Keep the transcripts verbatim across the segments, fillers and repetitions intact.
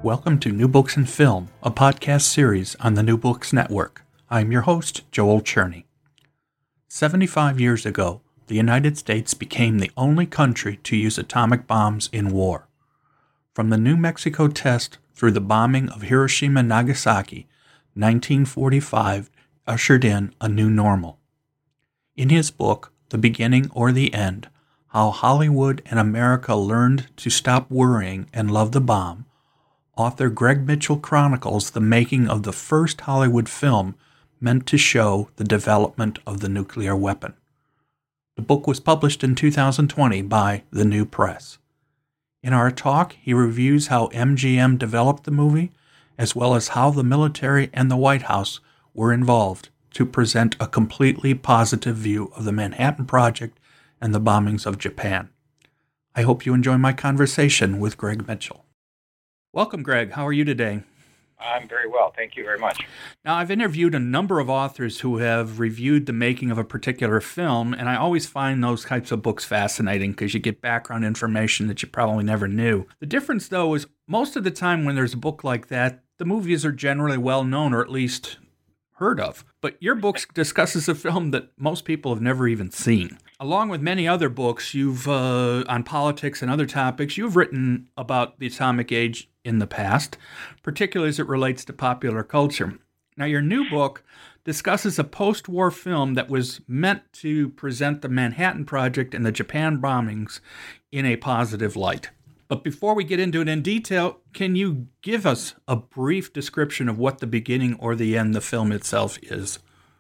Welcome to New Books in Film, a podcast series on the New Books Network. I'm your host, Joel Cherney. seventy-five years ago, the United States became the only country to use atomic bombs in war. From the New Mexico test through the bombing of Hiroshima and Nagasaki, nineteen forty-five ushered in a new normal. In his book, The Beginning or the End, How Hollywood and America Learned to Stop Worrying and Love the Bomb, author Greg Mitchell chronicles the making of the first Hollywood film meant to show the development of the nuclear weapon. The book was published in two thousand twenty by The New Press. In our talk, he reviews how M G M developed the movie, as well as how the military and the White House were involved to present a completely positive view of the Manhattan Project and the bombings of Japan. I hope you enjoy my conversation with Greg Mitchell. Welcome, Greg. How are you today? I'm very well. Thank you very much. Now, I've interviewed a number of authors who have reviewed the making of a particular film, and I always find those types of books fascinating because you get background information that you probably never knew. The difference, though, is most of the time when there's a book like that, the movies are generally well known or at least heard of. But your book discusses a film that most people have never even seen. Along with many other books, you've uh, on politics and other topics, you've written about the atomic age in the past, particularly as it relates to popular culture. Now, your new book discusses a post-war film that was meant to present the Manhattan Project and the Japan bombings in a positive light. But before we get into it in detail, can you give us a brief description of what the beginning or the end, the film itself, is?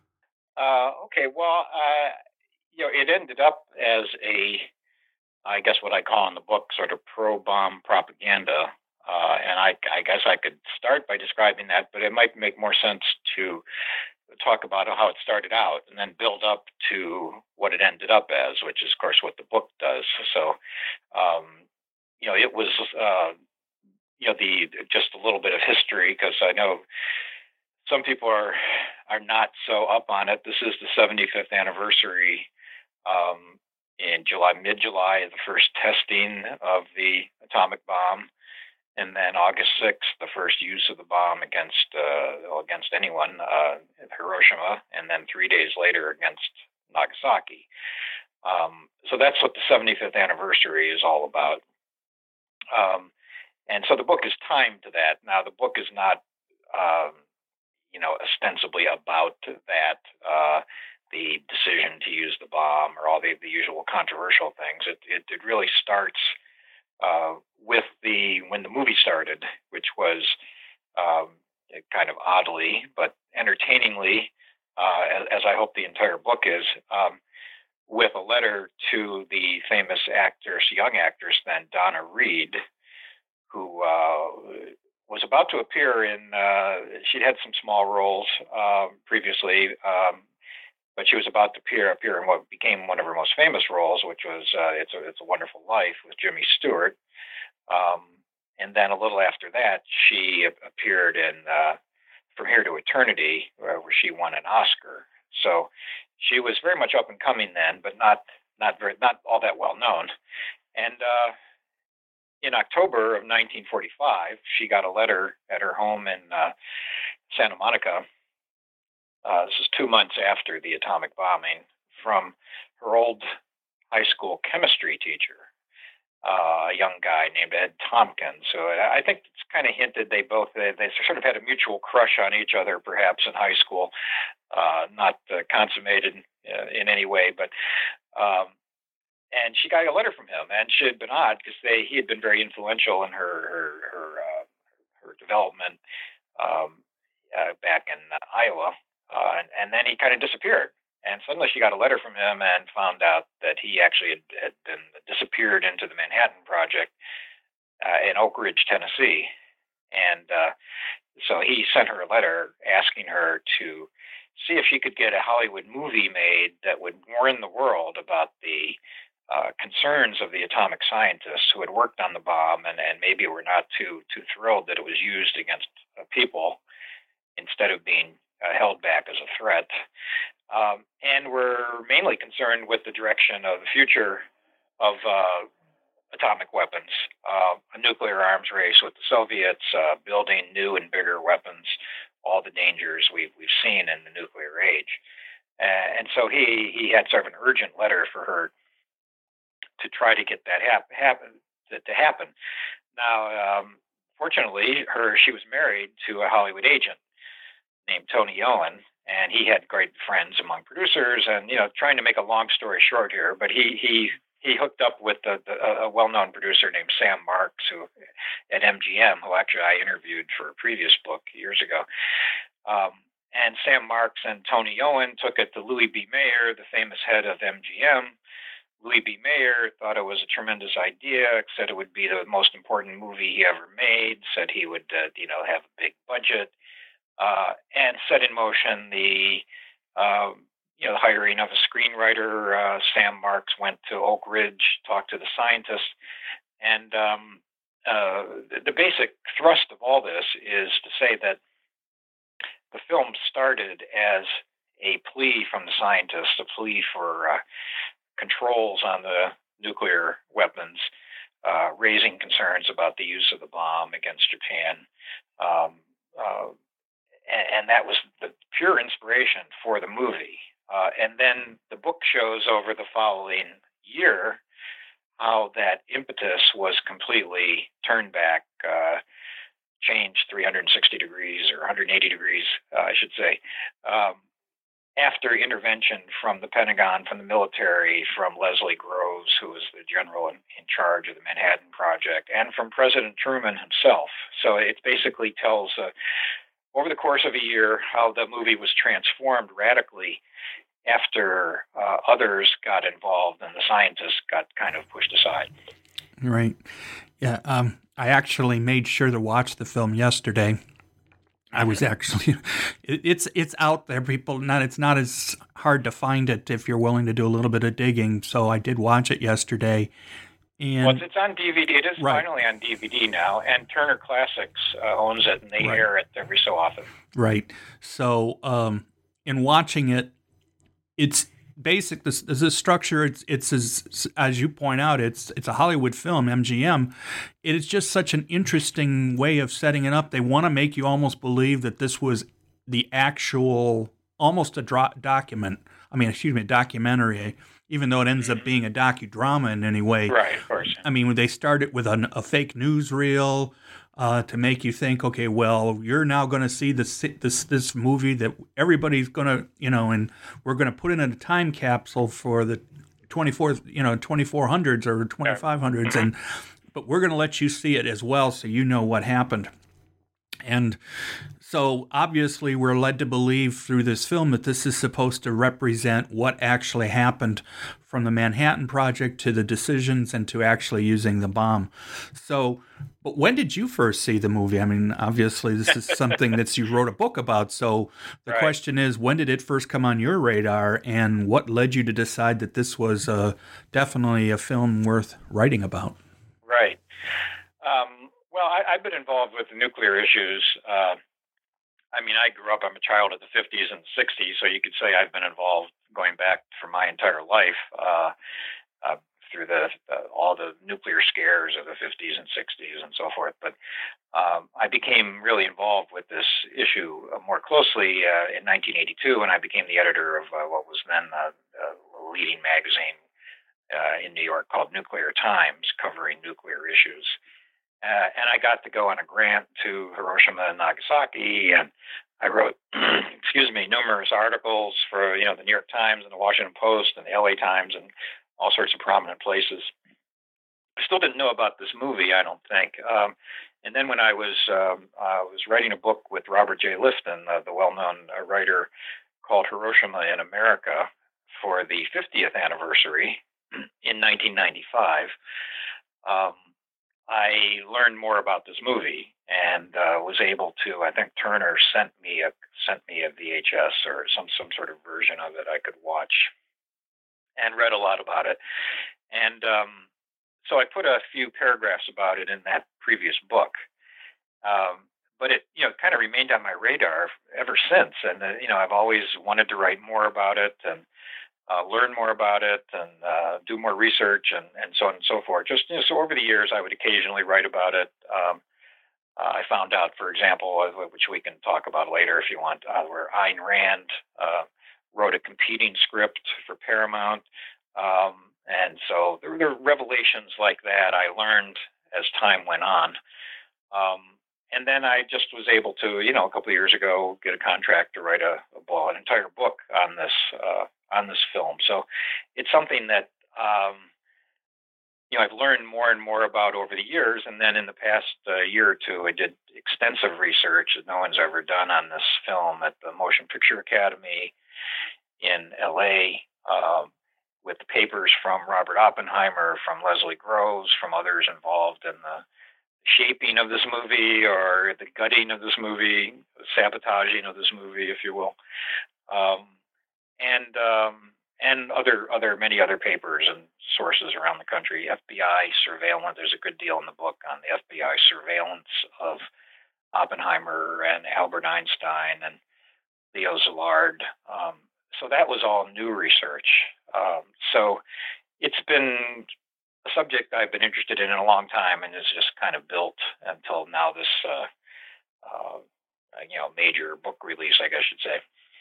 Uh, okay, well, uh, you know, it ended up as a, I guess what I call in the book, sort of pro-bomb propaganda. Uh, and I, I guess I could start by describing that, but it might make more sense to talk about how it started out and then build up to what it ended up as, which is, of course, what the book does. So, um, you know, it was, uh, you know, the just a little bit of history, because I know some people are are not so up on it. This is the seventy-fifth anniversary um, in July, mid-July, the first testing of the atomic bomb. And then August sixth, the first use of the bomb against uh, against anyone uh, at Hiroshima, and then three days later against Nagasaki. Um, so that's what the seventy-fifth anniversary is all about. Um, and so the book is timed to that. Now, the book is not, um, you know, ostensibly about that, uh, the decision to use the bomb or all the, the usual controversial things. It, it, it really starts Uh, with the when the movie started, which was um, kind of oddly but entertainingly, uh, as, as I hope the entire book is, um, with a letter to the famous actress, young actress then, Donna Reed, who uh, was about to appear in. Uh, she'd had some small roles uh, previously. Um, But she was about to appear, appear in what became one of her most famous roles, which was uh, "It's a It's a Wonderful Life" with Jimmy Stewart. Um, and then a little after that, she appeared in uh, "From Here to Eternity," where, where she won an Oscar. So she was very much up and coming then, but not not very not all that well known. And uh, in October of nineteen forty-five, she got a letter at her home in uh, Santa Monica. Uh, this is two months after the atomic bombing, from her old high school chemistry teacher, uh, a young guy named Ed Tompkins. So I think it's kind of hinted they both, they, they sort of had a mutual crush on each other, perhaps in high school, uh, not uh, consummated uh, in any way, but, um, and she got a letter from him, and she had been odd because they, he had been very influential in her, her, her, uh, her development um, uh, back in uh, Iowa. Uh, and, and then he kind of disappeared. And suddenly she got a letter from him and found out that he actually had, had been disappeared into the Manhattan Project uh, in Oak Ridge, Tennessee. And uh, so he sent her a letter asking her to see if she could get a Hollywood movie made that would warn the world about the uh, concerns of the atomic scientists who had worked on the bomb and, and maybe were not too too thrilled that it was used against uh, people instead of being uh, held back as a threat. Um, and we're mainly concerned with the direction of the future of uh, atomic weapons, uh, a nuclear arms race with the Soviets, uh, building new and bigger weapons, all the dangers we've we've seen in the nuclear age. Uh, and so he he had sort of an urgent letter for her to try to get that hap- happen to, to happen. Now, um, fortunately, her she was married to a Hollywood agent named Tony Owen, and he had great friends among producers. And you know, trying to make a long story short here, but he he he hooked up with the, the, a well-known producer named Sam Marks, who at M G M, who actually I interviewed for a previous book years ago. Um, and Sam Marks and Tony Owen took it to Louis B. Mayer, the famous head of M G M. Louis B. Mayer thought it was a tremendous idea, said it would be the most important movie he ever made, said he would, uh, you know, have a big budget, uh, and set in motion the, uh, you know, the hiring of a screenwriter. Uh, Sam Marks went to Oak Ridge, talked to the scientists, and um, uh, the, the basic thrust of all this is to say that the film started as a plea from the scientists, a plea for uh, controls on the nuclear weapons, uh, raising concerns about the use of the bomb against Japan. Um, uh, and, and that was the pure inspiration for the movie. Uh, and then the book shows over the following year how that impetus was completely turned back, uh, changed three hundred sixty degrees or one hundred eighty degrees, uh, I should say, um, after intervention from the Pentagon, from the military, from Leslie Groves, who was the general in, in charge of the Manhattan Project, and from President Truman himself. So it basically tells, uh, over the course of a year, how the movie was transformed radically after uh, others got involved and the scientists got kind of pushed aside. Right. Yeah. Um, I actually made sure to watch the film yesterday. I was actually, it, it's it's out there. People, not it's not as hard to find it if you're willing to do a little bit of digging. So I did watch it yesterday, and well, it's on D V D. It is right. finally on D V D now, and Turner Classics uh, owns it, and they right. air it every so often. Right. So, um, in watching it, it's basic. This, this structure. It's it's as as you point out. It's it's a Hollywood film, M G M. It is just such an interesting way of setting it up. They want to make you almost believe that this was the actual, almost a dro- document. I mean, excuse me, a documentary. Even though it ends up being a docudrama in any way. Right, of course. I mean, when they start it with an, a fake newsreel uh, to make you think, okay, well, you're now going to see this this this movie that everybody's going to, you know, and we're going to put it in a time capsule for the twenty-fourth, you know, twenty-four hundreds or twenty-five hundreds, and but we're going to let you see it as well, so you know what happened. And so obviously we're led to believe through this film that this is supposed to represent what actually happened from the Manhattan Project to the decisions and to actually using the bomb. So, but when did you first see the movie? I mean, obviously this is something that you wrote a book about. So the right. question is, when did it first come on your radar, and what led you to decide that this was uh, definitely a film worth writing about? Right. Um, well, I, I've been involved with the nuclear issues. Uh, I mean, I grew up, I'm a child of the fifties and sixties, so you could say I've been involved going back for my entire life uh, uh, through the uh, all the nuclear scares of the fifties and sixties and so forth. But um, I became really involved with this issue more closely uh, in nineteen eighty-two when I became the editor of uh, what was then a, a leading magazine uh, in New York called Nuclear Times, covering nuclear issues. Uh, and I got to go on a grant to Hiroshima and Nagasaki, and I wrote, excuse me, numerous articles for, you know, the New York Times and the Washington Post and the L A Times and all sorts of prominent places. I still didn't know about this movie, I don't think. Um, and then when I was um, I was writing a book with Robert J. Lifton, uh, the well-known uh, writer, called Hiroshima in America for the fiftieth anniversary in nineteen ninety-five, um, I learned more about this movie and uh, was able to. I think Turner sent me a sent me a V H S or some some sort of version of it I could watch, and read a lot about it. And um, so I put a few paragraphs about it in that previous book. Um, but it, you know, kind of remained on my radar ever since. And uh, you know, I've always wanted to write more about it, and uh, learn more about it and uh, do more research and, and so on and so forth. Just you know, so over the years, I would occasionally write about it. Um, uh, I found out, for example, uh, which we can talk about later if you want, uh, where Ayn Rand uh, wrote a competing script for Paramount. Um, and so there were revelations like that I learned as time went on. Um, and then I just was able to, you know, a couple of years ago, get a contract to write a, a well, an entire book on this uh, on this film. So it's something that um, you know I've learned more and more about over the years. And then in the past uh, year or two, I did extensive research that no one's ever done on this film at the Motion Picture Academy in L A. Um, with the papers from Robert Oppenheimer, from Leslie Groves, from others involved in the shaping of this movie or the gutting of this movie, sabotaging of this movie, if you will, um, and um, and other other many other papers and sources around the country. F B I surveillance. There's a good deal in the book on the F B I surveillance of Oppenheimer and Albert Einstein and Leo Szilard. Um, so that was all new research. Um, so it's been a subject I've been interested in in a long time, and it's just kind of built until now this, uh, uh, you know, major book release, I guess I should say.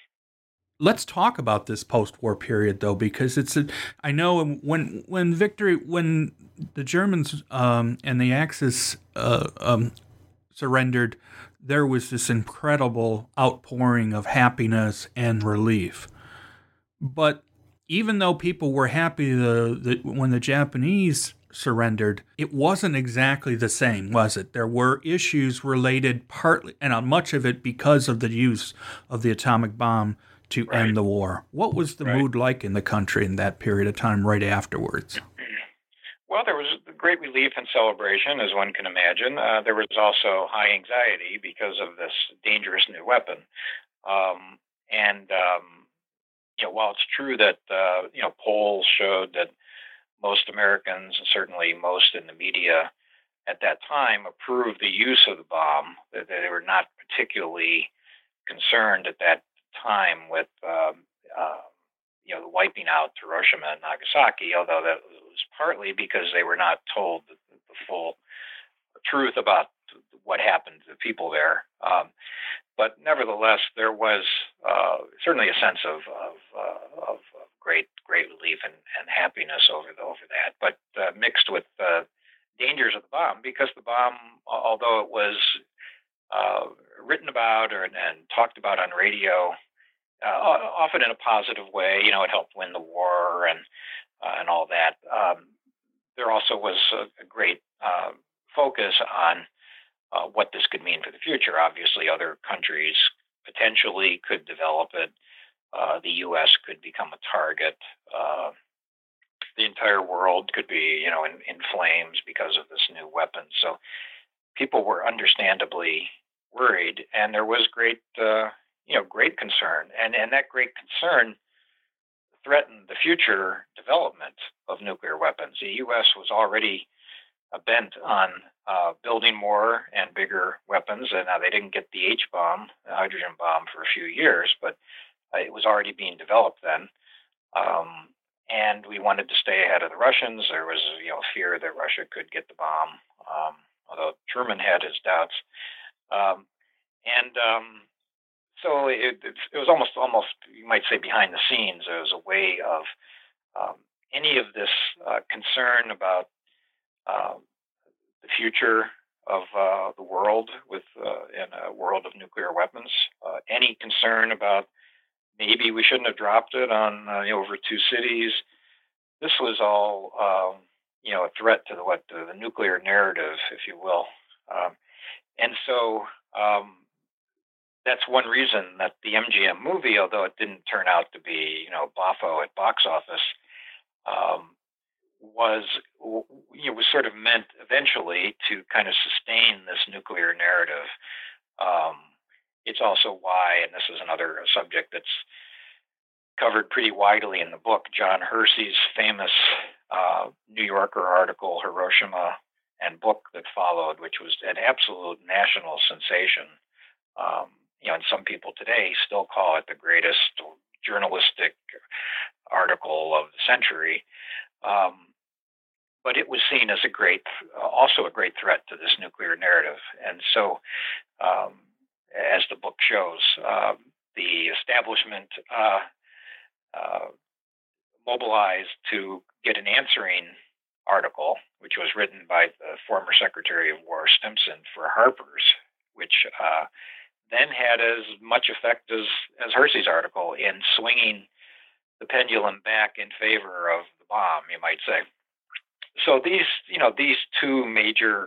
Let's talk about this post-war period, though, because it's a, I know when when victory when the Germans um, and the Axis uh, um, surrendered, there was this incredible outpouring of happiness and relief. But even though people were happy the, the, when the Japanese surrendered, it wasn't exactly the same, was it? There were issues related partly, and on much of it because of the use of the atomic bomb to right. end the war. What was the right. mood like in the country in that period of time right afterwards? Well, there was great relief and celebration, as one can imagine. Uh, there was also high anxiety because of this dangerous new weapon. Um, and um, You know, while it's true that uh, you know polls showed that most Americans, and certainly most in the media at that time, approved the use of the bomb, that they were not particularly concerned at that time with um, uh, you know the wiping out Hiroshima and Nagasaki, although that was partly because they were not told the, the full truth about what happened to the people there. Um, But nevertheless, there was uh, certainly a sense of of, uh, of great great relief and, and happiness over the, over that, but uh, mixed with uh, dangers of the bomb, because the bomb, although it was uh, written about or and talked about on radio, uh, often in a positive way, you know, it helped win the war and uh, and all that. Um, there also was a, a great uh, focus on Uh, what this could mean for the future. Obviously, other countries potentially could develop it. Uh, the U S could become a target. Uh, the entire world could be, you know, in, in flames because of this new weapon. So people were understandably worried, and there was great, uh, you know, great concern. And and that great concern threatened the future development of nuclear weapons. The U S was already bent on uh, building more and bigger weapons. And now they didn't get the H-bomb, the hydrogen bomb, for a few years, but uh, it was already being developed then. Um, and we wanted to stay ahead of the Russians. There was, you know, fear that Russia could get the bomb, um, although Truman had his doubts. Um, and um, so it, it was almost, almost, you might say, behind the scenes. There was a way of um, any of this uh, concern about Uh, the future of uh, the world with uh, in a world of nuclear weapons. Uh, any concern about maybe we shouldn't have dropped it on uh, you know, over two cities. This was all um, you know a threat to the what the, the nuclear narrative, if you will. Um, and so um, that's one reason that the M G M movie, although it didn't turn out to be you know boffo at box office. Um, was you know, was sort of meant eventually to kind of sustain this nuclear narrative. Um, it's also why, and this is another subject that's covered pretty widely in the book, John Hersey's famous uh, New Yorker article, Hiroshima, and book that followed, which was an absolute national sensation. Um, you know, and some people today still call it the greatest journalistic article of the century. Um, but it was seen as a great, uh, also a great threat to this nuclear narrative. And so, um, as the book shows, uh, the establishment uh, uh, mobilized to get an answering article, which was written by the former Secretary of War Stimson for Harper's, which uh, then had as much effect as, as Hersey's article in swinging the pendulum back in favor of the bomb, you might say. So these, you know, these two major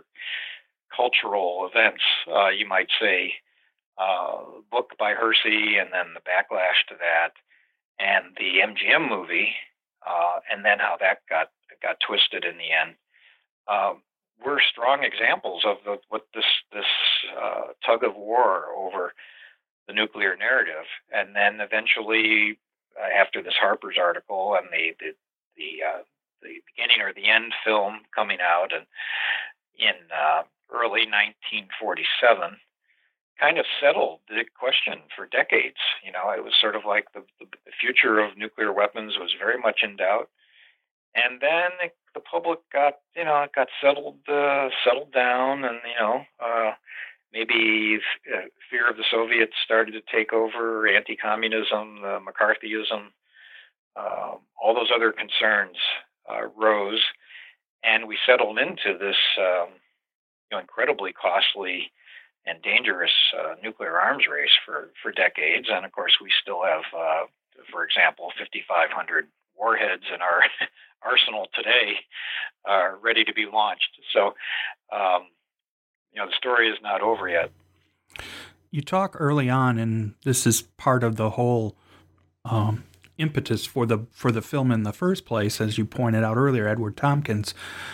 cultural events, uh, you might say, uh, book by Hersey and then the backlash to that, and the M G M movie, uh, and then how that got got twisted in the end, uh, were strong examples of the, what this this uh, tug of war over the nuclear narrative. And then eventually, uh, after this Harper's article and the the the, uh, the beginning or the end film coming out, and in uh, early nineteen forty-seven, kind of settled the question for decades. You know, it was sort of like the, the future of nuclear weapons was very much in doubt. And then the public got, you know, it got settled, uh, settled down, and you know, uh, maybe uh, fear of the Soviets started to take over, anti-communism, uh, McCarthyism, uh, all those other concerns uh, rose, and we settled into this, um, you know, incredibly costly and dangerous uh, nuclear arms race for, for decades. And of course, we still have, uh, for example, fifty-five hundred warheads in our arsenal today, uh, ready to be launched. So, um, you know, the story is not over yet. You talk early on, and this is part of the whole um, impetus for the for the film in the first place, as you pointed out earlier. Edward Tompkins,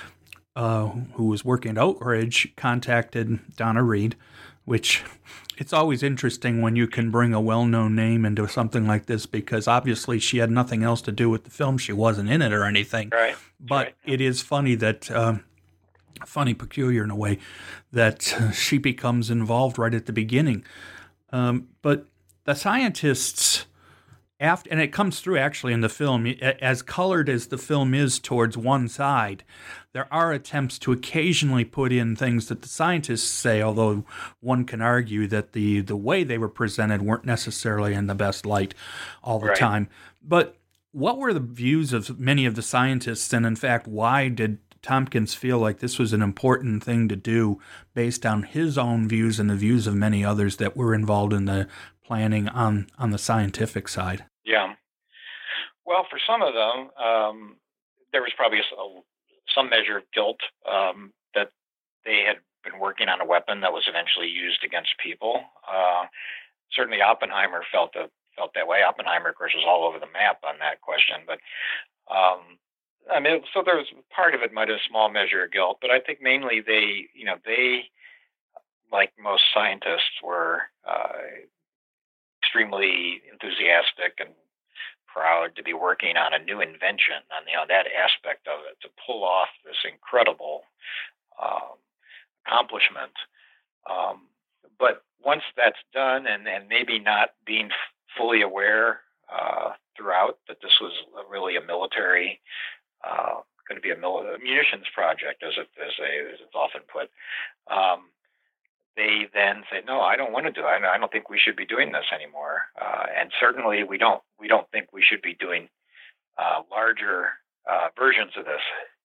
uh, who was working at Oak Ridge, contacted Donna Reed, which it's always interesting when you can bring a well-known name into something like this, because obviously she had nothing else to do with the film. She wasn't in it or anything. Right. But right. It is funny that, um, funny, peculiar in a way, that uh, she becomes involved right at the beginning. Um, but the scientists, after, and it comes through actually in the film, as colored as the film is towards one side, there are attempts to occasionally put in things that the scientists say, although one can argue that the, the way they were presented weren't necessarily in the best light all the right. time. But what were the views of many of the scientists, and in fact, why did Tompkins feel like this was an important thing to do based on his own views and the views of many others that were involved in the planning on, on the scientific side? Yeah. Well, for some of them, um, there was probably a, a, some measure of guilt um, that they had been working on a weapon that was eventually used against people. Uh, certainly Oppenheimer felt, the, felt that way. Oppenheimer, of course, was all over the map on that question. But um, I mean, so there was part of it might have a small measure of guilt, but I think mainly they, you know, they, like most scientists, were uh, extremely enthusiastic and proud to be working on a new invention, and you know that aspect of it, to pull off this incredible um, accomplishment. Um, but once that's done, and, and maybe not being f- fully aware uh, throughout that this was a, really a military, uh, going to be a, mil- a munitions project, as, it, as, they, as it's often put, um, they then say, no, I don't want to do it. I don't think we should be doing this anymore. Uh, and certainly we don't, we don't think we should be doing uh, larger uh, versions of this.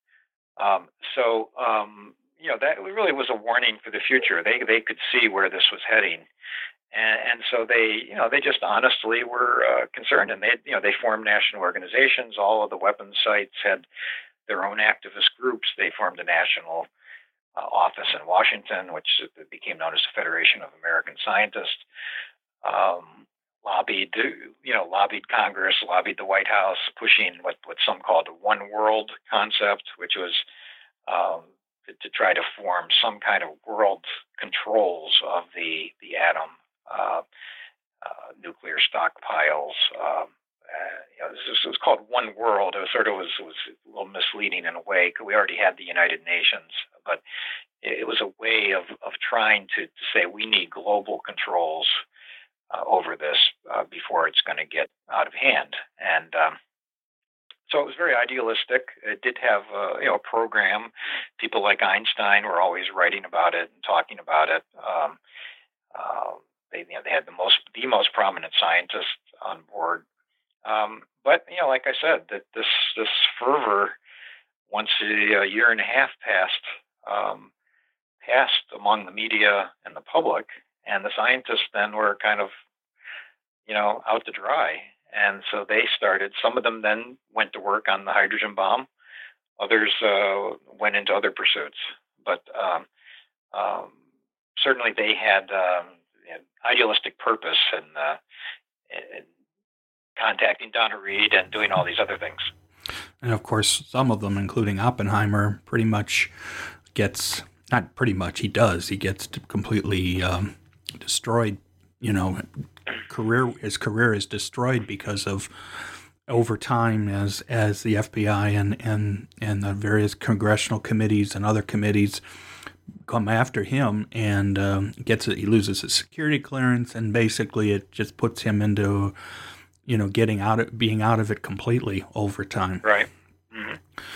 Um, so, um, you know, that really was a warning for the future. They, they could see where this was heading. And, and so they, you know, they just honestly were uh, concerned, and they, you know, they formed national organizations. All of the weapons sites had their own activist groups. They formed a national Uh, office in Washington, which became known as the Federation of American Scientists, um, lobbied, you know, lobbied Congress, lobbied the White House, pushing what, what some called a one world concept, which was um, to, to try to form some kind of world controls of the the atom, uh, uh, nuclear stockpiles. Um, Uh, you know, this was called One World. It was sort of was, was a little misleading in a way, because we already had the United Nations, but it, it was a way of, of trying to, to say we need global controls uh, over this uh, before it's going to get out of hand. And um, so it was very idealistic. It did have uh, you know, a program. People like Einstein were always writing about it and talking about it. Um, uh, they, you know, they had the most the most prominent scientists on board. Um, but you know, like I said, that this this fervor, once a, a year and a half passed, um, passed among the media and the public, and the scientists then were kind of, you know, out to dry. And so they started, some of them then went to work on the hydrogen bomb. Others uh, went into other pursuits. But um, um, certainly they had um, an idealistic purpose in, uh, in contacting Donna Reed and doing all these other things. And of course, some of them, including Oppenheimer, pretty much gets, not pretty much, he does, he gets completely um, destroyed, you know, career his career is destroyed because of, over time, as as the F B I and and and the various congressional committees and other committees come after him, and um, gets it, he loses his security clearance, and basically it just puts him into, you know, getting out of being out of it completely over time. Right. Mm-hmm.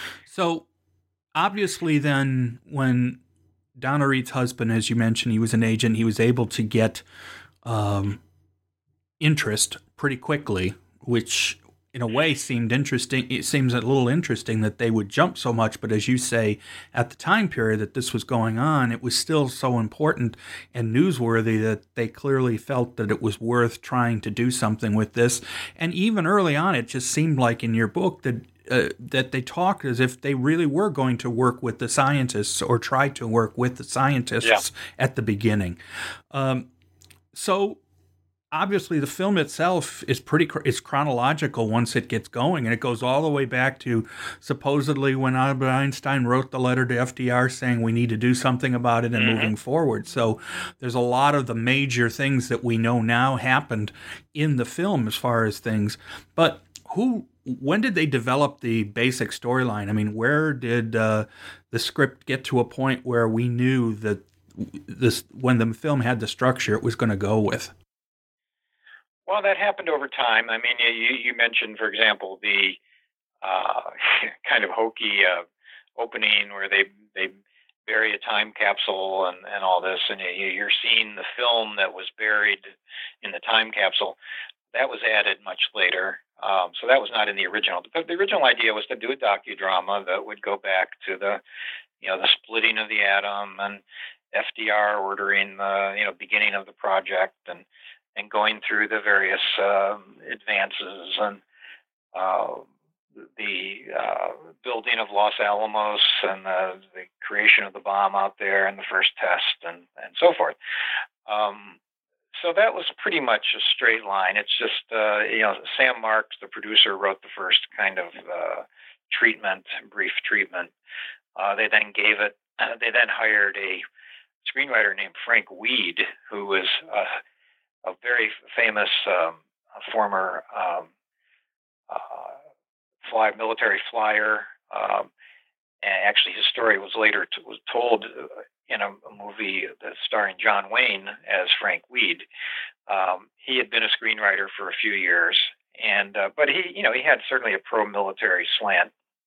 So obviously, then when Donna Reed's husband, as you mentioned, he was an agent, he was able to get um, interest pretty quickly, which in a way seemed interesting. It seems a little interesting that they would jump so much, but as you say, at the time period that this was going on, it was still so important and newsworthy that they clearly felt that it was worth trying to do something with this. And even early on, it just seemed like in your book that uh, that they talked as if they really were going to work with the scientists, or try to work with the scientists yeah. at the beginning. Um, so obviously, the film itself is pretty it's chronological once it gets going, and it goes all the way back to supposedly when Albert Einstein wrote the letter to F D R saying we need to do something about it and mm-hmm. moving forward. So there's a lot of the major things that we know now happened in the film as far as things. But who, when did they develop the basic storyline? I mean, where did uh, the script get to a point where we knew that this, when the film had the structure it was going to go with? Well, that happened over time. I mean, you, you mentioned, for example, the uh, kind of hokey uh, opening where they they bury a time capsule and, and all this, and you, you're seeing the film that was buried in the time capsule. That was added much later, um, so that was not in the original. The, the original idea was to do a docudrama that would go back to the, you know, the splitting of the atom and F D R ordering the, you know, beginning of the project, and and going through the various um, advances and uh, the uh, building of Los Alamos and the, the creation of the bomb out there and the first test and, and so forth. Um, so that was pretty much a straight line. It's just, uh, you know, Sam Marks, the producer, wrote the first kind of uh, treatment, brief treatment. Uh, they then gave it, uh, they then hired a screenwriter named Frank Weed, who was uh, a very famous um, former um, uh, fly, military flyer. Um, and actually, his story was later t- was told in a, a movie that's starring John Wayne as Frank Weed. Um, he had been a screenwriter for a few years, and uh, but he, you know, he had certainly a pro-military slant.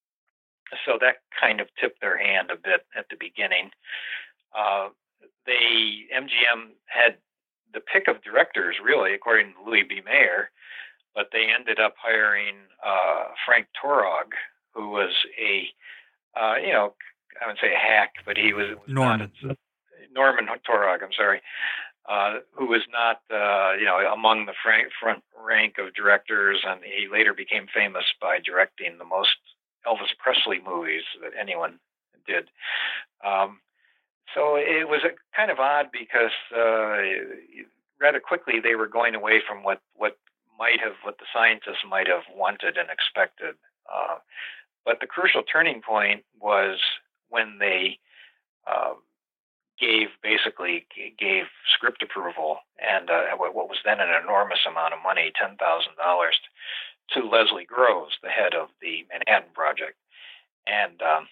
So that kind of tipped their hand a bit at the beginning. Uh, they M G M had the pick of directors, really, according to Louis B. Mayer, but they ended up hiring uh, Frank Torog, who was a, uh, you know, I wouldn't say a hack, but he was, was Norman. Not, Norman Torog, I'm sorry, uh, who was not, uh, you know, among the frank, front rank of directors, and he later became famous by directing the most Elvis Presley movies that anyone did. Um, So it was a kind of odd because uh, rather quickly they were going away from what, what might have, what the scientists might have wanted and expected. Uh, but the crucial turning point was when they uh, gave, basically gave script approval and uh, what was then an enormous amount of money, ten thousand dollars, to Leslie Groves, the head of the Manhattan Project. And um,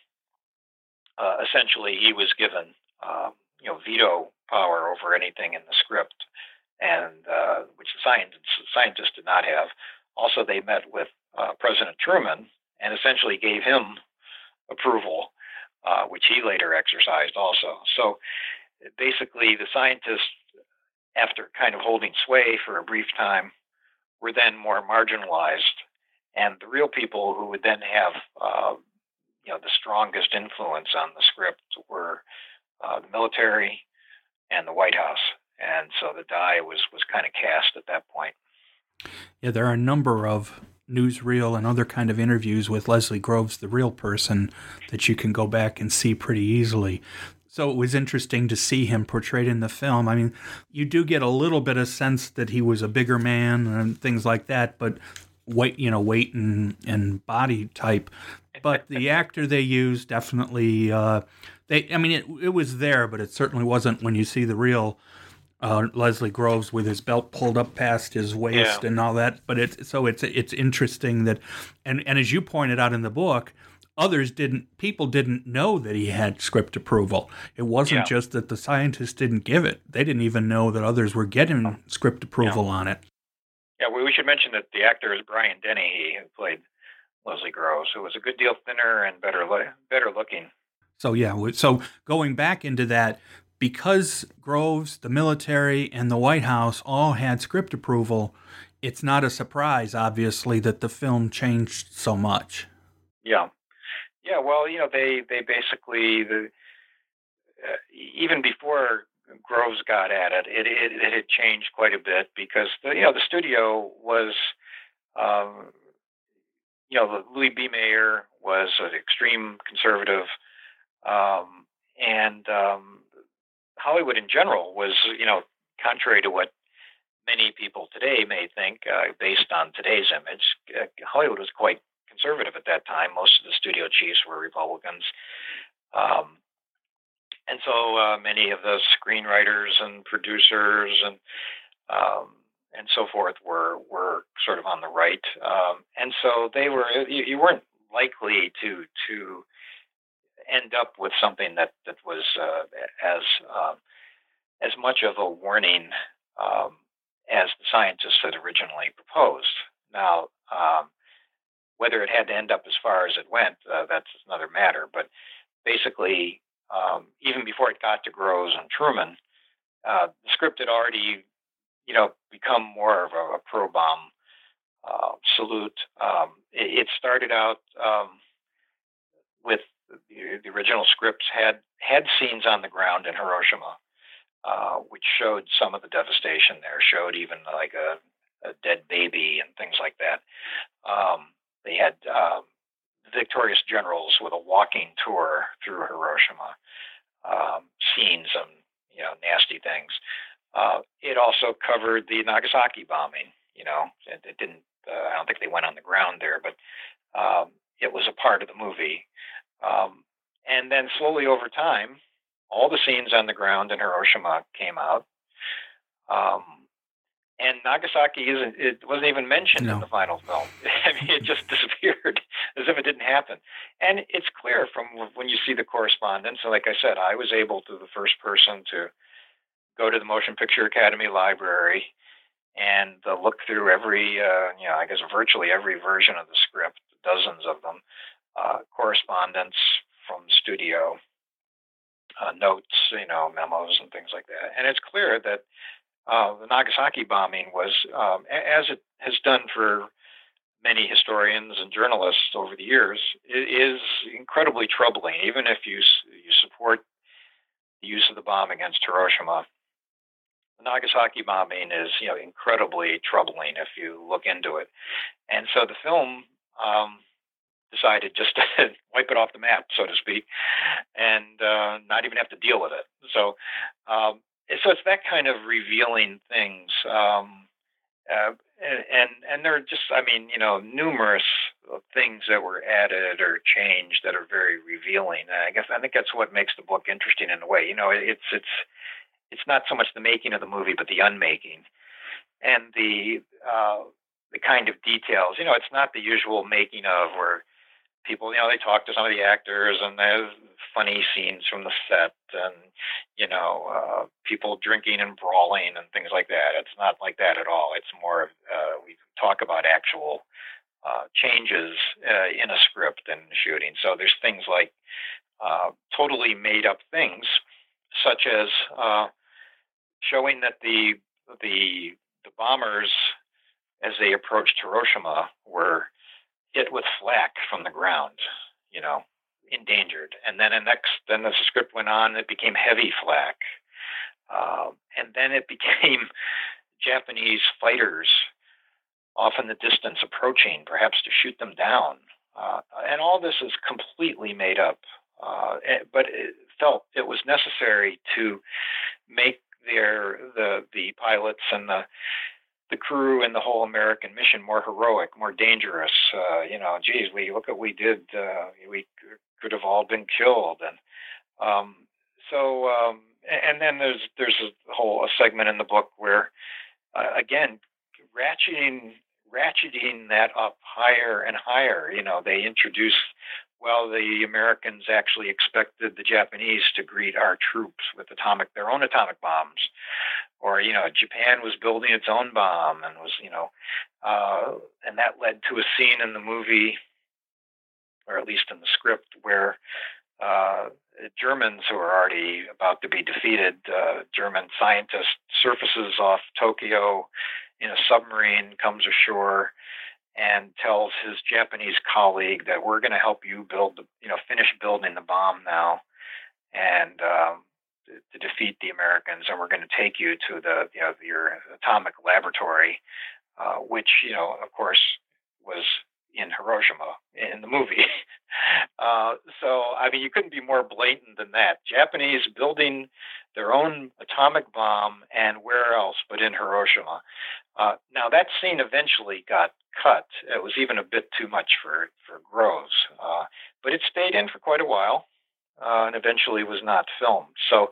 uh, essentially he was given Uh, you know, veto power over anything in the script, and uh, which the scientists, scientists did not have. Also, they met with uh, President Truman and essentially gave him approval, uh, which he later exercised also. So basically, the scientists, after kind of holding sway for a brief time, were then more marginalized, and the real people who would then have uh, you know the strongest influence on the script were uh, the military and the White House, and so the die was was kind of cast at that point. Yeah, there are a number of newsreel and other kind of interviews with Leslie Groves, the real person, that you can go back and see pretty easily. So it was interesting to see him portrayed in the film. I mean, you do get a little bit of sense that he was a bigger man and things like that, but weight, you know, weight and, and body type. But the actor they used definitely, uh, they, I mean, it, it was there, but it certainly wasn't when you see the real uh, Leslie Groves with his belt pulled up past his waist Yeah. and all that. But it's so it's it's interesting that, and, and as you pointed out in the book, others didn't, people didn't know that he had script approval. It wasn't Yeah. just that the scientists didn't give it. They didn't even know that others were getting script approval Yeah. on it. Yeah, well, we should mention that the actor is Brian Dennehy, who played Leslie Groves, who was a good deal thinner and better better looking. So, yeah, so going back into that, because Groves, the military, and the White House all had script approval, it's not a surprise, obviously, that the film changed so much. Yeah. Yeah, well, you know, they, they basically, the, uh, even before Groves got at it, it, it, it had changed quite a bit because, the, you know, the studio was, um, you know, Louis B. Mayer was an extreme conservative, um, and um, Hollywood in general was, you know, contrary to what many people today may think, uh, based on today's image, uh, Hollywood was quite conservative at that time. Most of the studio chiefs were Republicans. Um, and so uh, many of the screenwriters and producers and um, and so forth were were sort of on the right. Um, and so they were you, you weren't likely to to end up with something that that was uh, as uh, as much of a warning um, as the scientists had originally proposed. Now, um, whether it had to end up as far as it went, uh, that's another matter. But basically, um, even before it got to Groves and Truman, uh, the script had already, you know, become more of a, a pro-bomb uh, salute. Um, it, it started out um, with the, the original scripts had had scenes on the ground in Hiroshima, uh, which showed some of the devastation there. Showed even like a, a dead baby and things like that. Um, they had uh, victorious generals with a walking tour through Hiroshima, um, scenes and you know nasty things. Uh, it also covered the Nagasaki bombing. You know, it, it didn't. Uh, I don't think they went on the ground there, but um, it was a part of the movie. Um, and then slowly over time, all the scenes on the ground in Hiroshima came out. Um, and Nagasaki isn't, it wasn't even mentioned No. in the final film. I mean, it just disappeared as if it didn't happen. And it's clear from when you see the correspondence. So like I said, I was able to, the first person to go to the Motion Picture Academy library and uh, look through every, uh, you know, I guess virtually every version of the script, dozens of them, uh, correspondence from the studio, uh, notes, you know, memos and things like that. And it's clear that uh, the Nagasaki bombing was, um, as it has done for many historians and journalists over the years, it is incredibly troubling, even if you you support the use of the bomb against Hiroshima. The Nagasaki bombing is, you know, incredibly troubling if you look into it. And so the film um, decided just to wipe it off the map, so to speak, and uh, not even have to deal with it. So, um, so it's that kind of revealing things. Um, uh, and and there are just, I mean, you know, numerous things that were added or changed that are very revealing. I guess I think that's what makes the book interesting in a way. You know, it's it's it's not so much the making of the movie, but the unmaking and the uh, the kind of details. You know, it's not the usual making of where people, you know, they talk to some of the actors and there's funny scenes from the set and, you know, uh, people drinking and brawling and things like that. It's not like that at all. It's more, uh, we talk about actual uh, changes uh, in a script and shooting. So there's things like uh, totally made up things, such as uh, showing that the the the bombers, as they approached Hiroshima, were hit with flak from the ground, you know, endangered. And then the next, then as the script went on, it became heavy flak, uh, and then it became Japanese fighters off in the distance approaching, perhaps to shoot them down. Uh, and all this is completely made up. Uh, but it felt it was necessary to make their the the pilots and the the crew and the whole American mission more heroic, more dangerous. Uh, you know, geez, we look at what we did. Uh, we could have all been killed, and um, so um, and then there's there's a whole a segment in the book where uh, again ratcheting ratcheting that up higher and higher. You know, they introduce. Well, the Americans actually expected the Japanese to greet our troops with atomic, their own atomic bombs, or you know, Japan was building its own bomb and was, you know, uh, and that led to a scene in the movie, or at least in the script, where uh, Germans who are already about to be defeated, uh, German scientist surfaces off Tokyo in a submarine, comes ashore, and tells his Japanese colleague that we're going to help you build, the, you know, finish building the bomb now, and um, to, to defeat the Americans, and we're going to take you to the, you know, your atomic laboratory, uh, which, you know, of course, was in Hiroshima in the movie. uh, so, I mean, you couldn't be more blatant than that. Japanese building their own atomic bomb, and where else but in Hiroshima. Uh, now, that scene eventually got cut. It was even a bit too much for, for Groves. Uh, but it stayed in for quite a while, uh, and eventually was not filmed. So,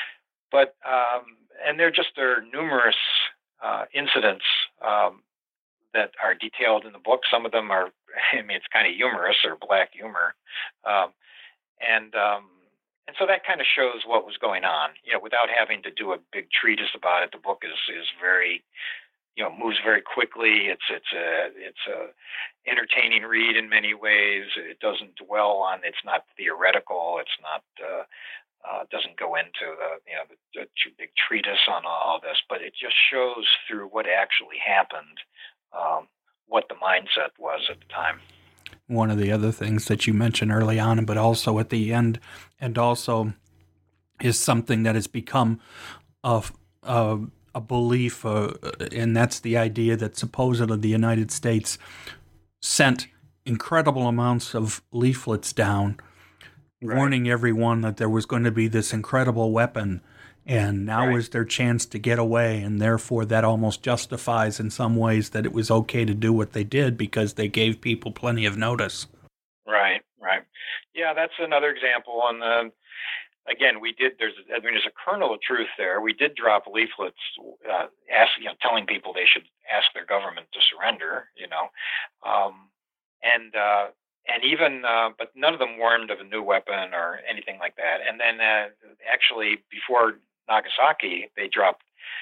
but, um, and there just there are numerous uh, incidents um, that are detailed in the book. Some of them are, I mean, it's kind of humorous or black humor. Um, and, um, and so that kind of shows what was going on, you know, without having to do a big treatise about it. The book is, is very, you know, moves very quickly. It's, it's a, it's a entertaining read in many ways. It doesn't dwell on, it's not theoretical. It's not, uh, uh, doesn't go into the, you know, the, the big treatise on all this, but it just shows through what actually happened, um, what the mindset was at the time. One of the other things that you mentioned early on, but also at the end, and also is something that has become a, a, a belief, uh, and that's the idea that supposedly the United States sent incredible amounts of leaflets down, right, warning everyone that there was going to be this incredible weapon, and now right. is their chance to get away, and therefore that almost justifies in some ways that it was okay to do what they did because they gave people plenty of notice. Right, right. Yeah, that's another example. And uh, again, we did. There's, I mean, there's a kernel of truth there. We did drop leaflets, uh, ask, you know, telling people they should ask their government to surrender. You know, um, and uh, and even, uh, but none of them warned of a new weapon or anything like that. And then uh, actually, before Nagasaki, they dropped,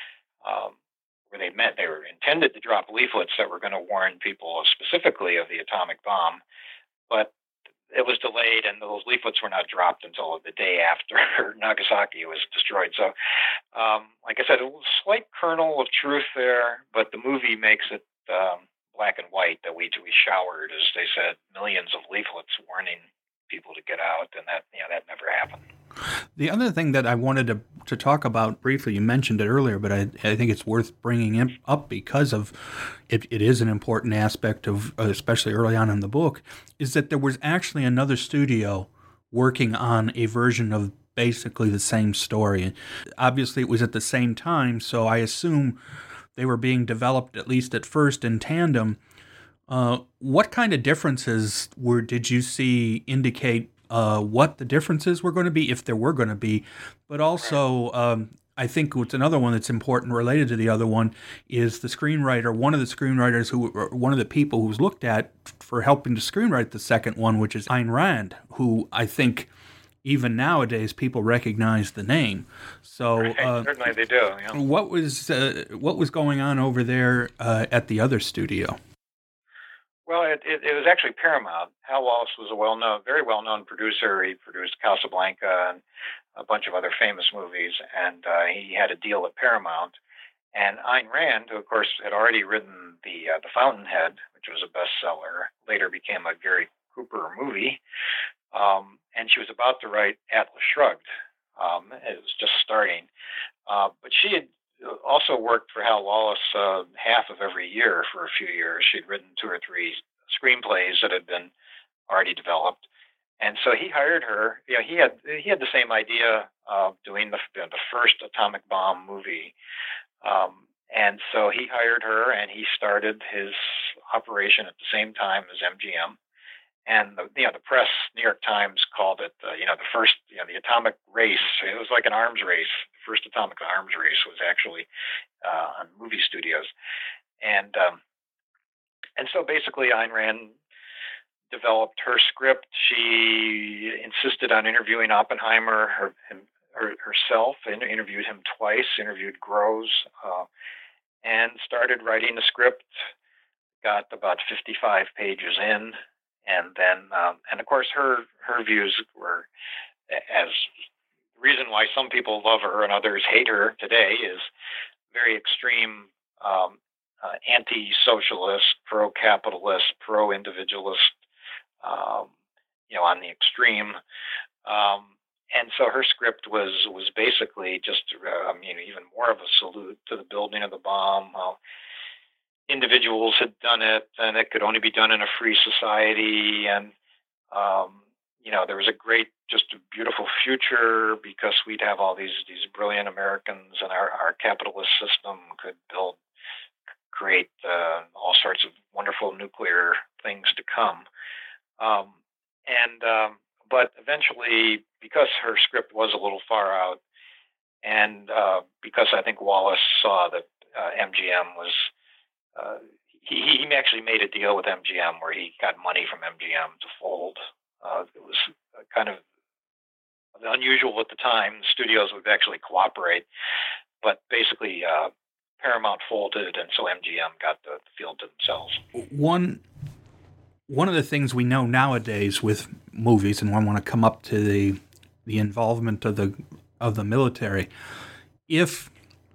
um, where they meant they were intended to drop leaflets that were going to warn people specifically of the atomic bomb, but it was delayed, and those leaflets were not dropped until the day after Nagasaki was destroyed. So, um, like I said, a slight kernel of truth there, but the movie makes it um, black and white that we we showered, as they said, millions of leaflets warning people to get out, and that, you know, that never happened. The other thing that I wanted to, to talk about briefly, you mentioned it earlier, but I, I think it's worth bringing it up because of it, it is an important aspect of, especially early on in the book, is that there was actually another studio working on a version of basically the same story. Obviously, it was at the same time, so I assume they were being developed, at least at first, in tandem. Uh, what kind of differences were did you see indicate Uh, what the differences were going to be, if there were going to be, but also um, I think what's another one that's important related to the other one is the screenwriter, one of the screenwriters who, one of the people who's looked at for helping to screenwrite the second one, which is Ayn Rand, who I think even nowadays people recognize the name. So right. uh, certainly they do. Yeah. What was uh, what was going on over there uh, at the other studio? Well, it, it, it was actually Paramount. Hal Wallace was a well-known, very well-known producer. He produced Casablanca and a bunch of other famous movies, and uh, he had a deal at Paramount. And Ayn Rand, who of course had already written the uh, the Fountainhead, which was a bestseller, later became a Gary Cooper movie, um, and she was about to write Atlas Shrugged. Um, it was just starting, uh, but she had also worked for Hal Wallace uh, half of every year for a few years. She'd written two or three screenplays that had been already developed, and so he hired her. You know, he had he had the same idea of doing the the first atomic bomb movie, um, and so he hired her, and he started his operation at the same time as M G M. And the, you know, the press, New York Times called it, uh, you know, the first, you know, the atomic race. It was like an arms race. The first atomic arms race was actually uh, on movie studios, and um, and so basically, Ayn Rand developed her script. She insisted on interviewing Oppenheimer her, her, herself, and interviewed him twice. Interviewed Groves, uh, and started writing the script. Got about fifty-five pages in. And then, um, and of course, her her views were, as the reason why some people love her and others hate her today is very extreme, um, uh, anti-socialist, pro-capitalist, pro-individualist, um, you know, on the extreme. Um, and so her script was was basically just, uh, I mean, even more of a salute to the building of the bomb. Uh, individuals had done it, and it could only be done in a free society. And, um, you know, there was a great, just a beautiful future because we'd have all these, these brilliant Americans, and our, our capitalist system could build, create uh, all sorts of wonderful nuclear things to come. Um, and, um, but eventually, because her script was a little far out, and uh, because I think Wallace saw that uh, M G M was, Uh, he, he actually made a deal with M G M where he got money from M G M to fold. Uh, it was kind of unusual at the time. The studios would actually cooperate, but basically uh, Paramount folded, and so M G M got the field to themselves. One one of the things we know nowadays with movies, and I want to come up to the the involvement of the of the military, if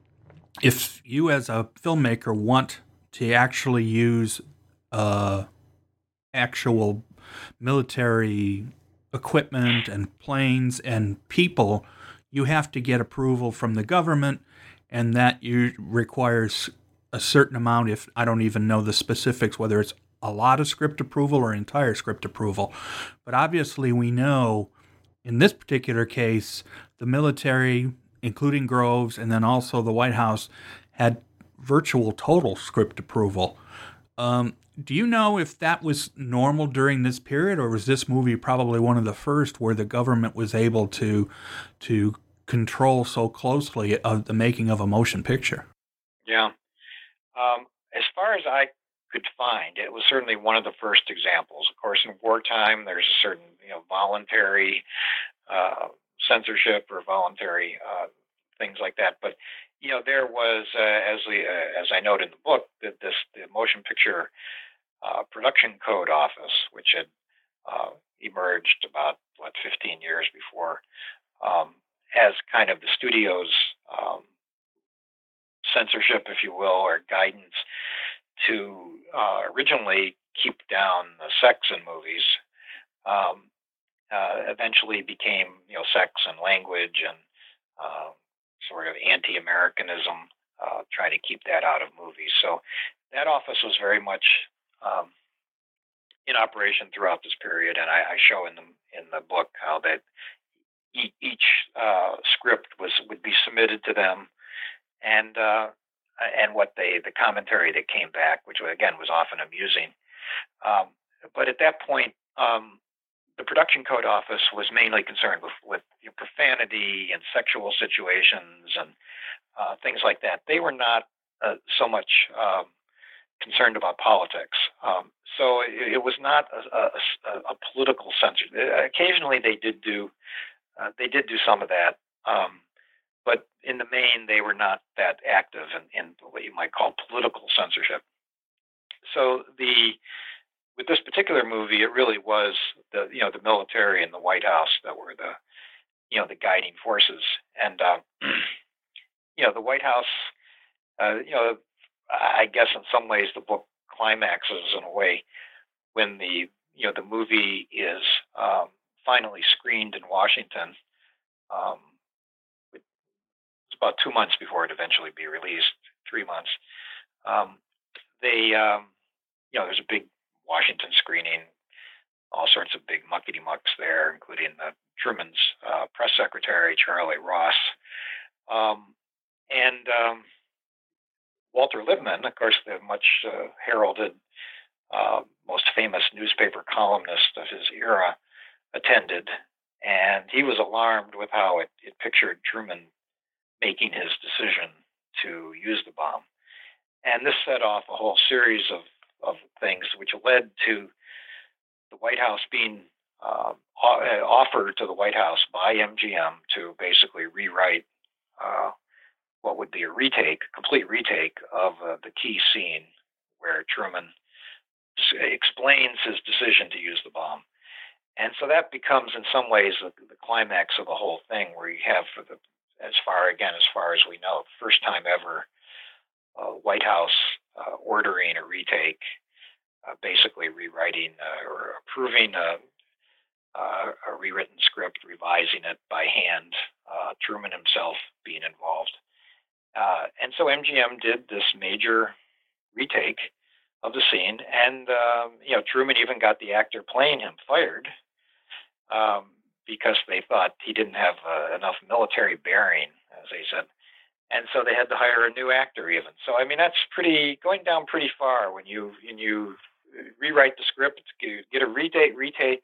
if you as a filmmaker want to actually use uh, actual military equipment and planes and people, you have to get approval from the government, and that you requires a certain amount, if I don't even know the specifics, whether it's a lot of script approval or entire script approval. But obviously we know in this particular case, the military, including Groves, and then also the White House, had virtual total script approval. Um, do you know if that was normal during this period, or was this movie probably one of the first where the government was able to to control so closely of the making of a motion picture? Yeah. Um, as far as I could find, it was certainly one of the first examples. Of course, in wartime, there's a certain, you know, voluntary uh, censorship or voluntary uh, things like that. But you know, there was, uh, as we, uh, as I note in the book, that this the Motion Picture uh, Production Code Office, which had uh, emerged about what fifteen years before, um, as kind of the studio's um, censorship, if you will, or guidance to uh, originally keep down the sex in movies. Um, uh, eventually became, you know, sex and language and uh, sort of anti-Americanism, uh, trying to keep that out of movies. So that office was very much um, in operation throughout this period, and I, I show in the in the book how that e- each uh, script was would be submitted to them, and uh, and what they the commentary that came back, which again was often amusing. Um, but at that point, um, the Production Code Office was mainly concerned with, with you know, profanity and sexual situations and uh, things like that. They were not uh, so much um, concerned about politics. Um, so it, it was not a, a, a political censorship. Occasionally, they did do uh, they did do some of that, um, but in the main, they were not that active in, in what you might call political censorship. So the with this particular movie, it really was the you know the military and the White House that were the you know the guiding forces, and uh, you know the White House. Uh, you know, I guess in some ways the book climaxes in a way when the you know the movie is um, finally screened in Washington. Um, it's about two months before it eventually be released. Three months. Um, they, um, you know, there's a big Washington screening. All sorts of big muckety mucks there, including the Truman's uh, press secretary Charlie Ross, um, and um, Walter Lippmann, of course, the much uh, heralded, uh, most famous newspaper columnist of his era, attended, and he was alarmed with how it, it pictured Truman making his decision to use the bomb. And this set off a whole series of, of things which led to the White House being uh, offered to the White House by M G M to basically rewrite uh, what would be a retake, complete retake of uh, the key scene where Truman explains his decision to use the bomb. And so that becomes, in some ways, the, the climax of the whole thing, where you have, for the as far again as far as we know, first time ever, uh, White House uh, ordering a retake, uh, basically rewriting uh, or approving a, uh, a rewritten script, revising it by hand. Uh, Truman himself being involved, uh, and so M G M did this major retake of the scene, and um, you know Truman even got the actor playing him fired. Um, because they thought he didn't have uh, enough military bearing, as they said. And so they had to hire a new actor even. So, I mean, that's pretty, going down pretty far when you when you rewrite the script, get a retake, retake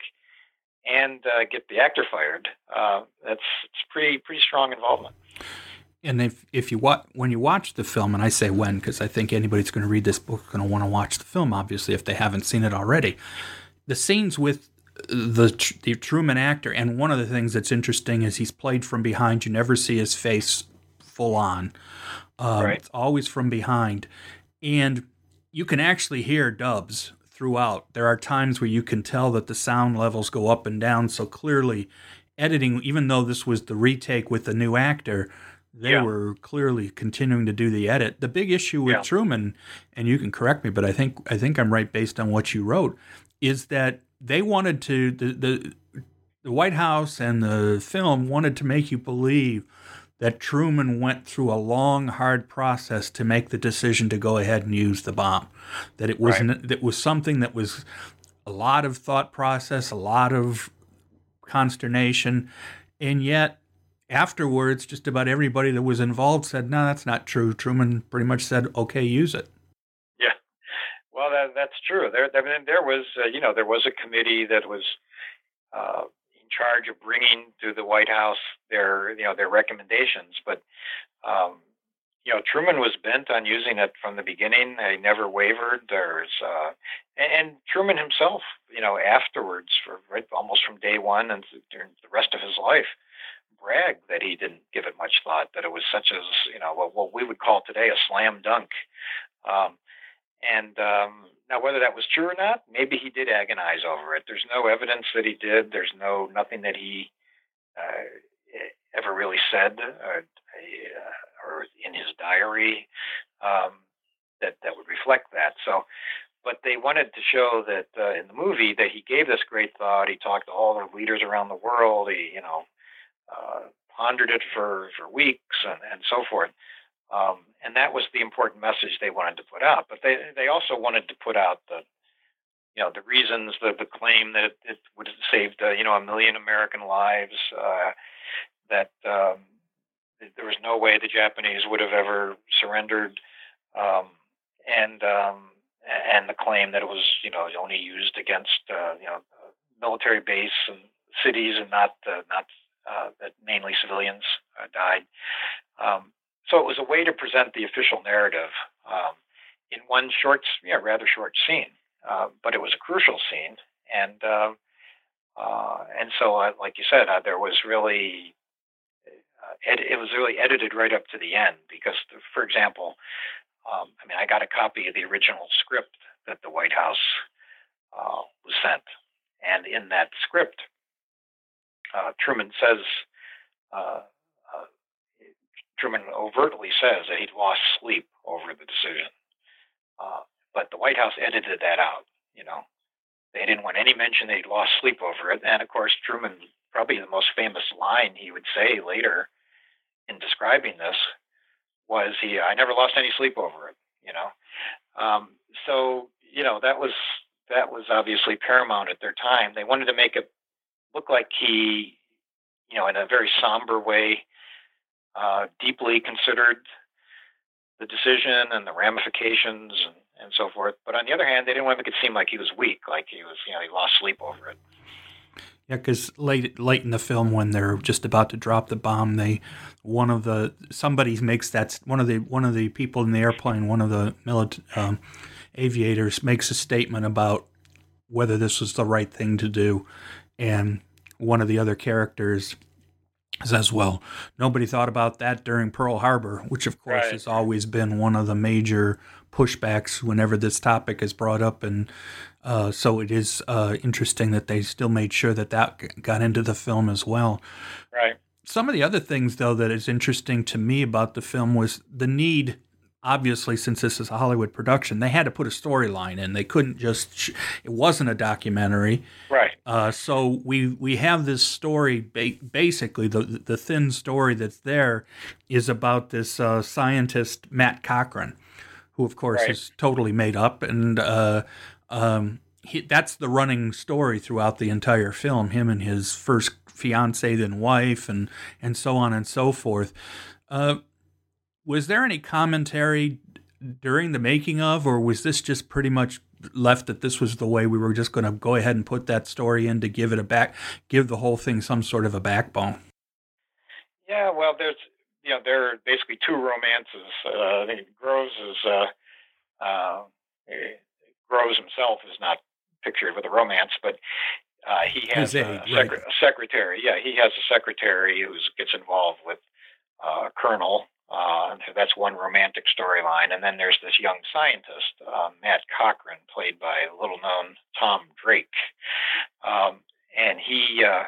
and uh, get the actor fired. Uh, that's it's pretty pretty strong involvement. And if if you wa- when you watch the film, and I say when, because I think anybody that's going to read this book is going to want to watch the film, obviously, if they haven't seen it already. The scenes with The, the Truman actor, and one of the things that's interesting is he's played from behind. You never see his face full on. Um, right. It's always from behind. And you can actually hear dubs throughout. There are times where you can tell that the sound levels go up and down. So clearly, editing, even though this was the retake with the new actor, they yeah. were clearly continuing to do the edit. The big issue with yeah. Truman, and you can correct me, but I think I think I'm right based on what you wrote, is that they wanted to, the, the the White House and the film wanted to make you believe that Truman went through a long, hard process to make the decision to go ahead and use the bomb. That it was right. that it was something that was a lot of thought process, a lot of consternation, and yet afterwards, just about everybody that was involved said, "No, that's not true." Truman pretty much said, "Okay, use it." Yeah. Well, that, that's true. There, there, there was, uh, you know, there was a committee that was uh, in charge of bringing to the White House their, you know, their recommendations. But, um, you know, Truman was bent on using it from the beginning. He never wavered. There's, uh, and, and Truman himself, you know, afterwards, for right, almost from day one and during the rest of his life, bragged that he didn't give it much thought. That it was such as, you know, what, what we would call today a slam dunk. Um, And um, now, whether that was true or not, maybe he did agonize over it. There's no evidence that he did. There's no nothing that he uh, ever really said, or, uh, or in his diary um, that that would reflect that. So, but they wanted to show that uh, in the movie that he gave this great thought. He talked to all the leaders around the world. He, you know, uh, pondered it for for weeks and, and so forth. Um, and that was the important message they wanted to put out. But they they also wanted to put out the, you know, the reasons, the the claim that it, it would have saved, uh, you know, a million American lives, uh, that um, there was no way the Japanese would have ever surrendered, um, and um, and the claim that it was, you know, only used against, uh, you know, military base and cities, and not uh, not uh, that mainly civilians uh, died. Um, So it was a way to present the official narrative um, in one short, yeah, rather short scene, uh, but it was a crucial scene, and uh, uh, and so, uh, like you said, uh, there was really, uh, ed- it was really edited right up to the end because, for example, um, I mean, I got a copy of the original script that the White House uh, was sent. And in that script, uh, Truman says, uh, uh, Truman overtly says that he'd lost sleep over the decision. Uh, but the White House edited that out, you know. They didn't want any mention that he'd lost sleep over it. And of course, Truman, probably the most famous line he would say later in describing this was, he, I never lost any sleep over it, you know. Um, so, you know, that was, that was obviously paramount at their time. They wanted to make it look like he, you know, in a very somber way, uh, deeply considered the decision and the ramifications and, and so forth. But on the other hand, they didn't want to make it seem like he was weak, like he was, you know, he lost sleep over it. Yeah, because late late in the film, when they're just about to drop the bomb, they one of the somebody makes that one of the one of the people in the airplane, one of the military um, aviators makes a statement about whether this was the right thing to do, and one of the other characters says, well, nobody thought about that during Pearl Harbor, which of course Right. has always been one of the major pushbacks whenever this topic is brought up. And uh, so it is uh, interesting that they still made sure that that got into the film as well. Right. Some of the other things, though, that is interesting to me about the film was the need. Obviously, since this is a Hollywood production, they had to put a storyline in. They couldn't just, sh- it wasn't a documentary. Right. Uh, so we we have this story, ba- basically, the the thin story that's there is about this uh, scientist, Matt Cochran, who, of course, Right. is totally made up. And uh, um, he, that's the running story throughout the entire film, him and his first fiancée, then wife, and, and so on and so forth. Uh, Was there any commentary during the making of, or was this just pretty much left that this was the way we were just going to go ahead and put that story in to give it a back, give the whole thing some sort of a backbone? Yeah, well, there's, you know, there are basically two romances. Uh, I think Groves is, uh, uh, Groves himself is not pictured with a romance, but uh, he has His aide, a, sec- right. a secretary. Yeah, he has a secretary who gets involved with uh, a colonel. Uh, that's one romantic storyline. And then there's this young scientist, uh, Matt Cochran, played by little-known Tom Drake. Um, and he uh,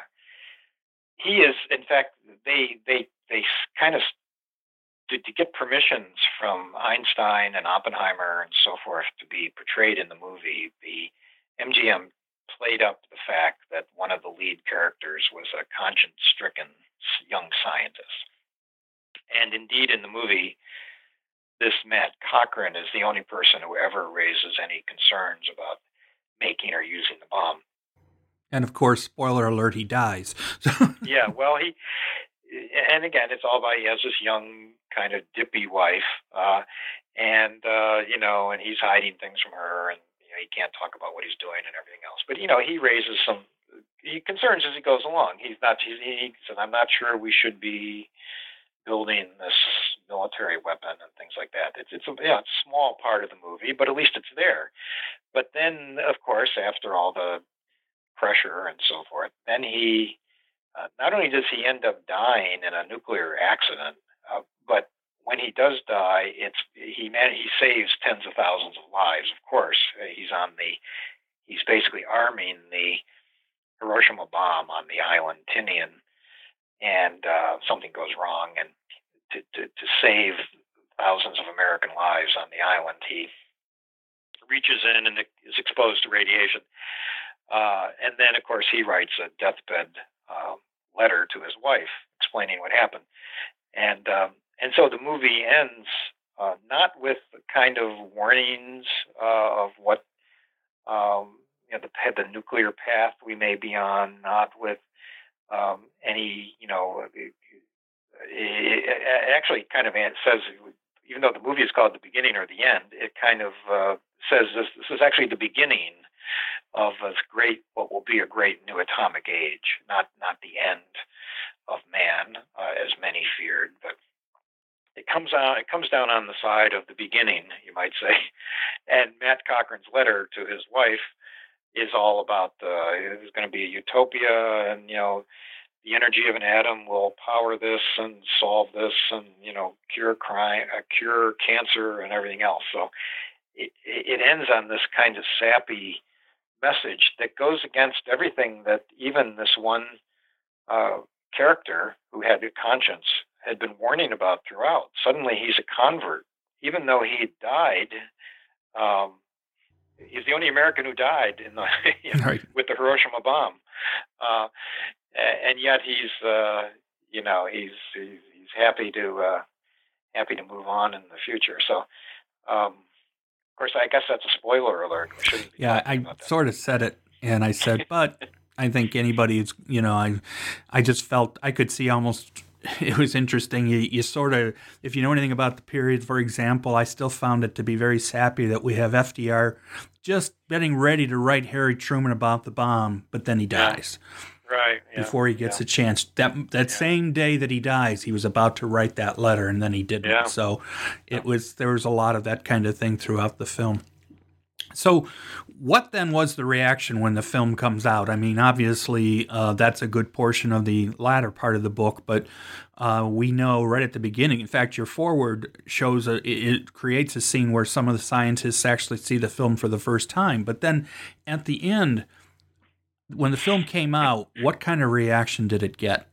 he is, in fact, they they they kind of to, to get permissions from Einstein and Oppenheimer and so forth to be portrayed in the movie. The M G M played up the fact that one of the lead characters was a conscience-stricken young scientist. And indeed, in the movie, this Matt Cochran is the only person who ever raises any concerns about making or using the bomb. And of course, spoiler alert, he dies. Yeah, well, he, and again, it's all about, he has this young, kind of dippy wife, uh, and, uh, you know, and he's hiding things from her, and you know, he can't talk about what he's doing and everything else. But, you know, he raises some he concerns as he goes along. He's not, he, he said, I'm not sure we should be building this military weapon and things like that. It's it's a, yeah, it's a small part of the movie, but at least it's there. But then, of course, after all the pressure and so forth, then he uh, not only does he end up dying in a nuclear accident, uh, but when he does die, it's he man he saves tens of thousands of lives. Of course, he's on the he's basically arming the Hiroshima bomb on the island Tinian, and uh, something goes wrong, and to, to, to save thousands of American lives on the island, he reaches in and is exposed to radiation. Uh, and then, of course, he writes a deathbed uh, letter to his wife explaining what happened. And um, and so the movie ends uh, not with the kind of warnings uh, of what um, you know, the, the nuclear path we may be on, not with um, any, you know, it, it actually kind of says, even though the movie is called The Beginning or The End, it kind of uh, says this, this is actually the beginning of this great, what will be a great new atomic age, not not the end of man, uh, as many feared, but it comes out, it comes down on the side of the beginning, you might say. And Matt Cochran's letter to his wife is all about uh, there's going to be a utopia, and you know, the energy of an atom will power this and solve this, and you know, cure crime, uh, cure cancer, and everything else. So it it ends on this kind of sappy message that goes against everything that even this one uh, character who had a conscience had been warning about throughout. Suddenly he's a convert, even though he died. Um, he's the only American who died in the, you know, right. with the Hiroshima bomb, uh, and yet he's, uh, you know, he's he's, he's happy to uh, happy to move on in the future. So, um, of course, I guess that's a spoiler alert. We shouldn't be yeah, I sort of said it, and I said, but I think anybody's, you know, I, I just felt I could see almost. It was interesting. You, you sort of, if you know anything about the period, for example, I still found it to be very sappy that we have F D R just getting ready to write Harry Truman about the bomb, but then he dies. Yeah. Right. Yeah. Before he gets yeah. a chance. That that yeah. same day that he dies, he was about to write that letter, and then he didn't. Yeah. So it was there was a lot of that kind of thing throughout the film. So what then was the reaction when the film comes out? I mean, obviously, uh, that's a good portion of the latter part of the book, but uh, we know right at the beginning, in fact, your foreword shows, a, it, it creates a scene where some of the scientists actually see the film for the first time. But then at the end, when the film came out, what kind of reaction did it get?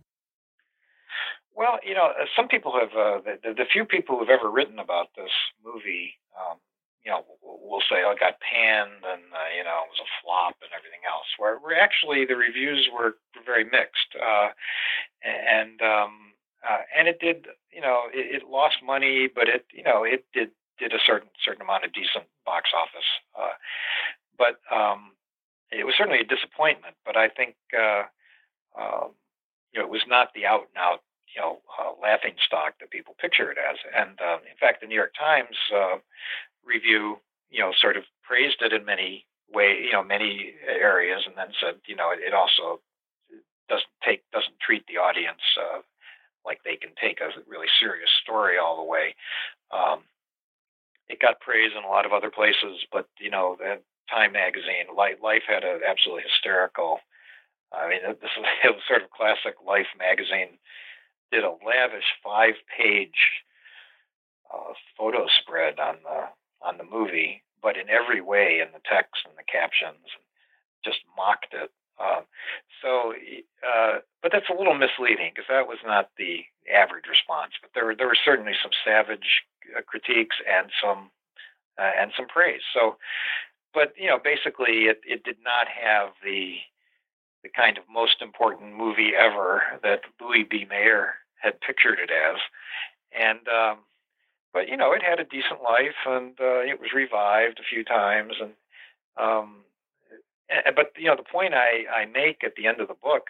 Well, you know, some people have, uh, the, the few people who've ever written about this movie, um, you know, we'll say, oh, it got panned and, uh, you know, it was a flop and everything else, where, where actually the reviews were very mixed. Uh, and, um, uh, and it did, you know, it, it lost money, but it, you know, it did, did a certain, certain amount of decent box office. Uh, but, um, it was certainly a disappointment, but I think, uh, uh, you know, it was not the out and out, you know, uh, laughing stock that people picture it as. And, uh, in fact, the New York Times, uh, review, you know, sort of praised it in many way, you know, many areas, and then said, you know, it, it also doesn't take, doesn't treat the audience uh, like they can take a really serious story all the way. Um, it got praise in a lot of other places, but you know, the Time magazine, Life, Life had an absolutely hysterical. I mean, this was, it was sort of classic. Life magazine did a lavish five-page uh, photo spread on the on the movie, but in every way, in the text and the captions, just mocked it. Uh, so, uh, but that's a little misleading because that was not the average response. But there were there were certainly some savage uh, critiques and some uh, and some praise. So, but you know, basically, it it did not have the the kind of most important movie ever that Louis B. Mayer had pictured it as, and. Um, But, you know, it had a decent life, and uh, it was revived a few times. And um, But, you know, the point I, I make at the end of the book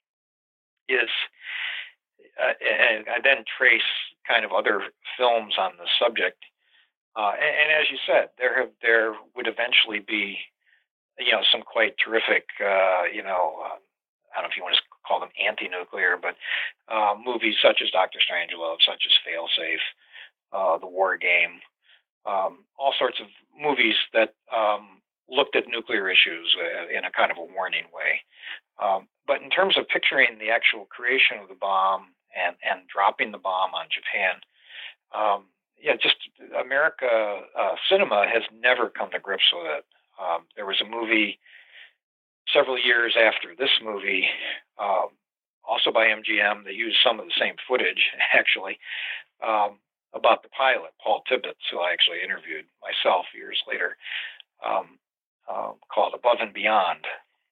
is, uh, and I then trace kind of other films on the subject. Uh, and, and as you said, there have there would eventually be, you know, some quite terrific, uh, you know, uh, I don't know if you want to call them anti-nuclear, but uh, movies such as Doctor Strangelove, such as Failsafe, Uh, the War Game, um, all sorts of movies that um, looked at nuclear issues uh, in a kind of a warning way. Um, but in terms of picturing the actual creation of the bomb and, and dropping the bomb on Japan, um, yeah, just America uh, cinema has never come to grips with it. Um, there was a movie several years after this movie, um, also by M G M. They used some of the same footage, actually. Um, about the pilot, Paul Tibbets, who I actually interviewed myself years later, um, uh, called Above and Beyond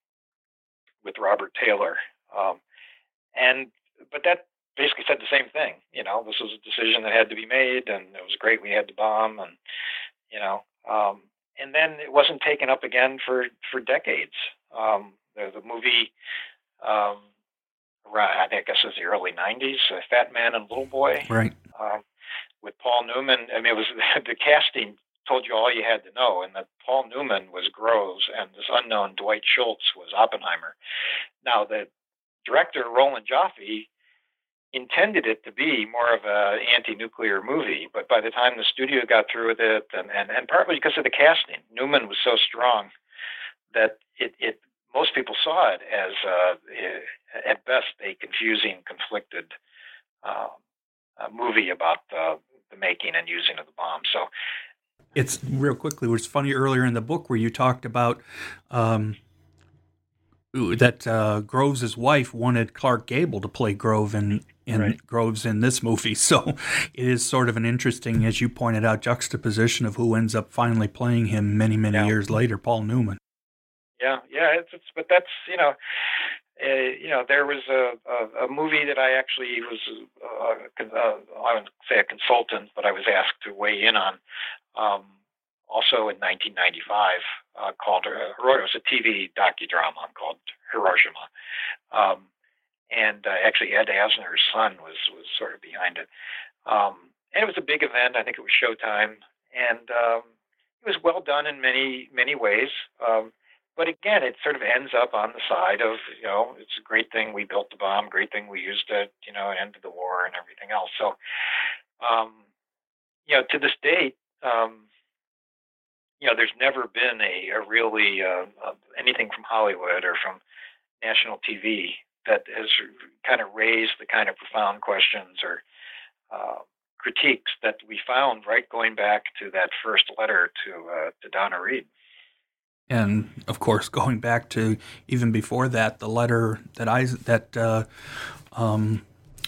with Robert Taylor. Um, and But that basically said the same thing. You know, this was a decision that had to be made, and it was great we had the bomb, and, you know, um, and then it wasn't taken up again for, for decades. Um, the, the movie, um, around, I think I guess it was the early nineties, uh, Fat Man and Little Boy. Right. Um, with Paul Newman. I mean, it was the casting told you all you had to know, and that Paul Newman was Groves, and this unknown Dwight Schultz was Oppenheimer. Now, the director, Roland Joffe, intended it to be more of an anti-nuclear movie, but by the time the studio got through with it, and, and, and partly because of the casting, Newman was so strong that it, it most people saw it as, uh, at best, a confusing, conflicted uh, a movie about uh, the making and using of the bomb. So It's real quickly. It was funny earlier in the book where you talked about um, that uh, Groves' wife wanted Clark Gable to play Grove in, in Right. Groves in this movie. So it is sort of an interesting, as you pointed out, juxtaposition of who ends up finally playing him many, many Yeah. years later, Paul Newman. Yeah, yeah, it's, it's but that's you know, uh, you know, there was a, a, a movie that I actually was, uh, uh, I wouldn't say a consultant, but I was asked to weigh in on, um, also in nineteen ninety-five, uh, called uh, Hiroshima. It was a T V docudrama called Hiroshima, um, and uh, actually Ed Asner's son was was sort of behind it, um, and it was a big event. I think it was Showtime, and um, it was well done in many many ways. Um, But again, it sort of ends up on the side of, you know, it's a great thing we built the bomb, great thing we used it, you know, it ended the war and everything else. So, um, you know, to this date, um, you know, there's never been a, a really uh, uh, anything from Hollywood or from national T V that has kind of raised the kind of profound questions or uh, critiques that we found, right, going back to that first letter to uh, to Donna Reed. And of course, going back to even before that, the letter that I that uh, um,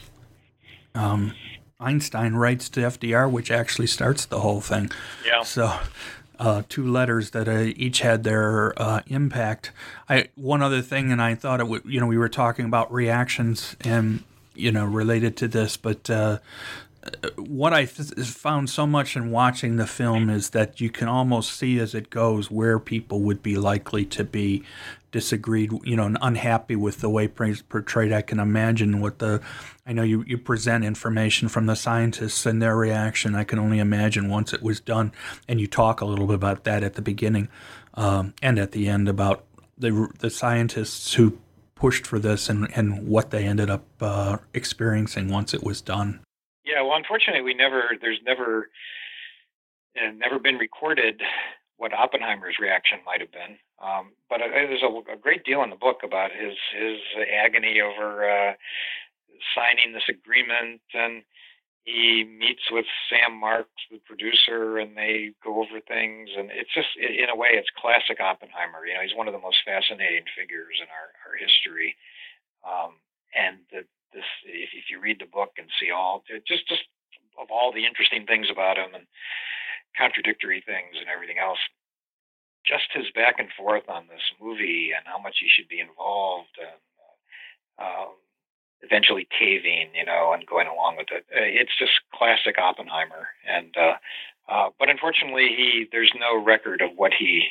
um, Einstein writes to F D R, which actually starts the whole thing. Yeah. So, uh, two letters that uh, each had their uh, impact. I one other thing, and I thought it would. You know, we were talking about reactions and you know related to this, but. Uh, What I th- found so much in watching the film is that you can almost see as it goes where people would be likely to be disagreed, you know, and unhappy with the way it's portrayed. I can imagine what the, I know you, you present information from the scientists and their reaction. I can only imagine once it was done. And you talk a little bit about that at the beginning um, and at the end about the the scientists who pushed for this and, and what they ended up uh, experiencing once it was done. Yeah, well, unfortunately, we never. There's never, uh, never been recorded what Oppenheimer's reaction might have been. Um, but uh, there's a, a great deal in the book about his his agony over uh, signing this agreement, and he meets with Sam Marks, the producer, and they go over things. And it's just, in a way, it's classic Oppenheimer. You know, he's one of the most fascinating figures in our our history, um, and the. This, if, if you read the book and see all, just just of all the interesting things about him and contradictory things and everything else, just his back and forth on this movie and how much he should be involved and um, eventually caving, you know, and going along with it. It's just classic Oppenheimer. And uh, uh, but unfortunately, he there's no record of what he,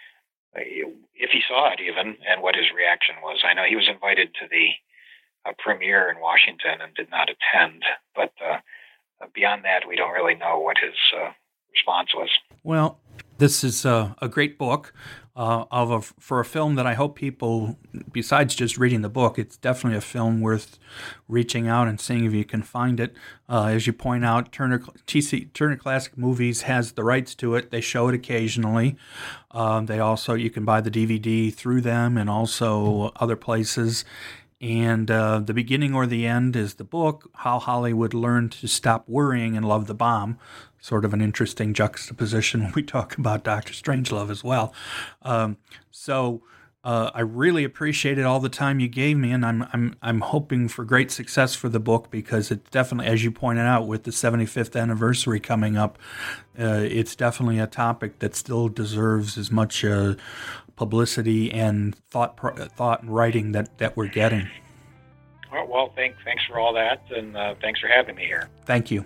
if he saw it even, and what his reaction was. I know he was invited to the a premiere in Washington and did not attend. But uh, beyond that, we don't really know what his uh, response was. Well, this is a, a great book uh, of a, for a film that I hope people, besides just reading the book, it's definitely a film worth reaching out and seeing if you can find it. Uh, as you point out, Turner T C, Turner Classic Movies has the rights to it. They show it occasionally. Uh, they also, you can buy the D V D through them and also other places. And uh, The Beginning or the End is the book, How Hollywood Learned to Stop Worrying and Love the Bomb. Sort of an interesting juxtaposition when we talk about Doctor Strangelove as well. Um, so uh, I really appreciated all the time you gave me, and I'm I'm I'm hoping for great success for the book because it's definitely, as you pointed out, with the seventy-fifth anniversary coming up, uh, it's definitely a topic that still deserves as much uh, publicity and thought thought and writing that, that we're getting. Well, well thanks, thanks for all that, and uh, thanks for having me here. Thank you.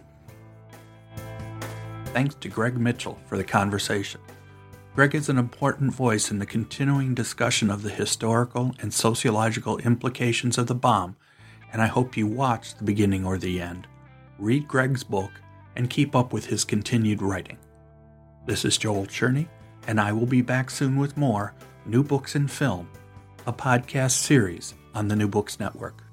Thanks to Greg Mitchell for the conversation. Greg is an important voice in the continuing discussion of the historical and sociological implications of the bomb, and I hope you watch The Beginning or the End, read Greg's book, and keep up with his continued writing. This is Joel Cherney, and I will be back soon with more New Books in Film, a podcast series on the New Books Network.